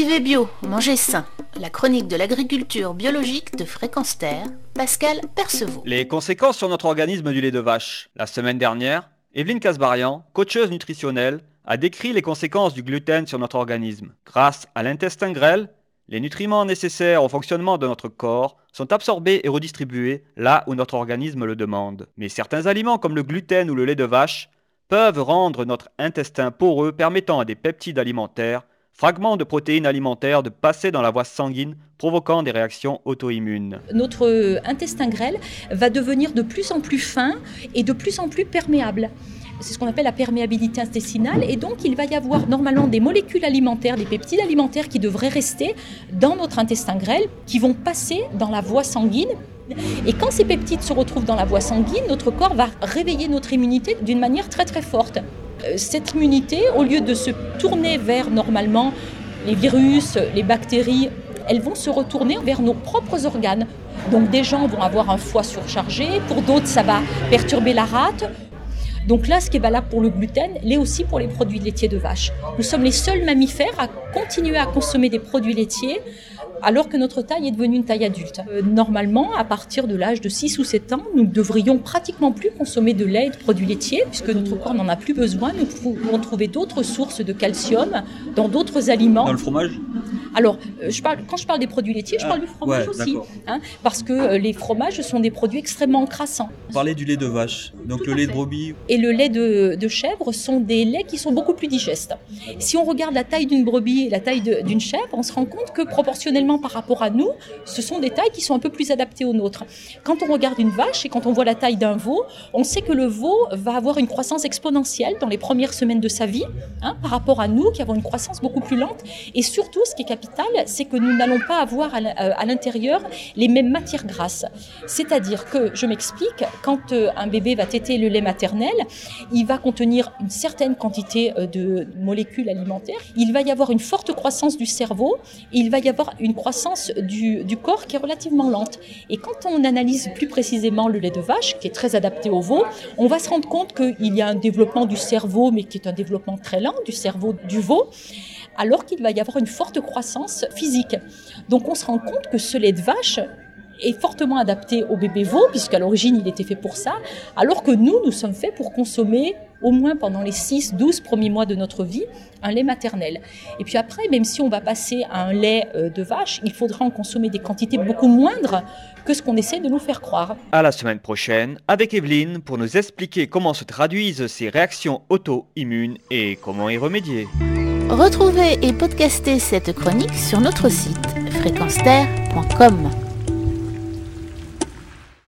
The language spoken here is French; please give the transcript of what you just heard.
Cultiver bio, manger sain. La chronique de l'agriculture biologique de Fréquence Terre, Pascal Percevaud. Les conséquences sur notre organisme du lait de vache. La semaine dernière, Evelyne Casbarian, coacheuse nutritionnelle, a décrit les conséquences du gluten sur notre organisme. Grâce à l'intestin grêle, les nutriments nécessaires au fonctionnement de notre corps sont absorbés et redistribués là où notre organisme le demande. Mais certains aliments comme le gluten ou le lait de vache peuvent rendre notre intestin poreux, permettant à des peptides alimentaires, fragments de protéines alimentaires, de passer dans la voie sanguine, provoquant des réactions auto-immunes. Notre intestin grêle va devenir de plus en plus fin et de plus en plus perméable. C'est ce qu'on appelle la perméabilité intestinale, et donc il va y avoir normalement des molécules alimentaires, des peptides alimentaires qui devraient rester dans notre intestin grêle, qui vont passer dans la voie sanguine. Et quand ces peptides se retrouvent dans la voie sanguine, notre corps va réveiller notre immunité d'une manière très très forte. Cette immunité, au lieu de se tourner vers normalement les virus, les bactéries, elles vont se retourner vers nos propres organes. Donc des gens vont avoir un foie surchargé, pour d'autres ça va perturber la rate. Donc là, ce qui est valable pour le gluten, l'est aussi pour les produits laitiers de vache. Nous sommes les seuls mammifères à continuer à consommer des produits laitiers alors que notre taille est devenue une taille adulte. Normalement, à partir de l'âge de 6 ou 7 ans, nous ne devrions pratiquement plus consommer de lait et de produits laitiers puisque notre corps n'en a plus besoin. Nous pouvons trouver d'autres sources de calcium dans d'autres aliments. Dans le fromage ? Alors, quand je parle des produits laitiers, je parle du fromage aussi. Parce que les fromages sont des produits extrêmement encrassants. Vous parlez du lait de vache, donc le lait de brebis. Et le lait de chèvre sont des laits qui sont beaucoup plus digestes. Si on regarde la taille d'une brebis et la taille d'une chèvre, on se rend compte que proportionnellement par rapport à nous, ce sont des tailles qui sont un peu plus adaptées aux nôtres. Quand on regarde une vache et quand on voit la taille d'un veau, on sait que le veau va avoir une croissance exponentielle dans les premières semaines de sa vie, par rapport à nous qui avons une croissance beaucoup plus lente. Et surtout, ce qui est capital, c'est que nous n'allons pas avoir à l'intérieur les mêmes matières grasses. C'est-à-dire que, je m'explique, quand un bébé va téter le lait maternel, il va contenir une certaine quantité de molécules alimentaires. Il va y avoir une forte croissance du cerveau et il va y avoir une croissance du corps qui est relativement lente. Et quand on analyse plus précisément le lait de vache, qui est très adapté au veau, on va se rendre compte qu'il y a un développement du cerveau, mais qui est un développement très lent du cerveau du veau, alors qu'il va y avoir une forte croissance physique. Donc on se rend compte que ce lait de vache est fortement adapté au bébé veau, puisqu'à l'origine il était fait pour ça, alors que nous sommes faits pour consommer au moins pendant les 6-12 premiers mois de notre vie, un lait maternel. Et puis après, même si on va passer à un lait de vache, il faudra en consommer des quantités beaucoup moindres que ce qu'on essaie de nous faire croire. À la semaine prochaine avec Evelyne pour nous expliquer comment se traduisent ces réactions auto-immunes et comment y remédier. Retrouvez et podcastez cette chronique sur notre site fréquenceterre.com.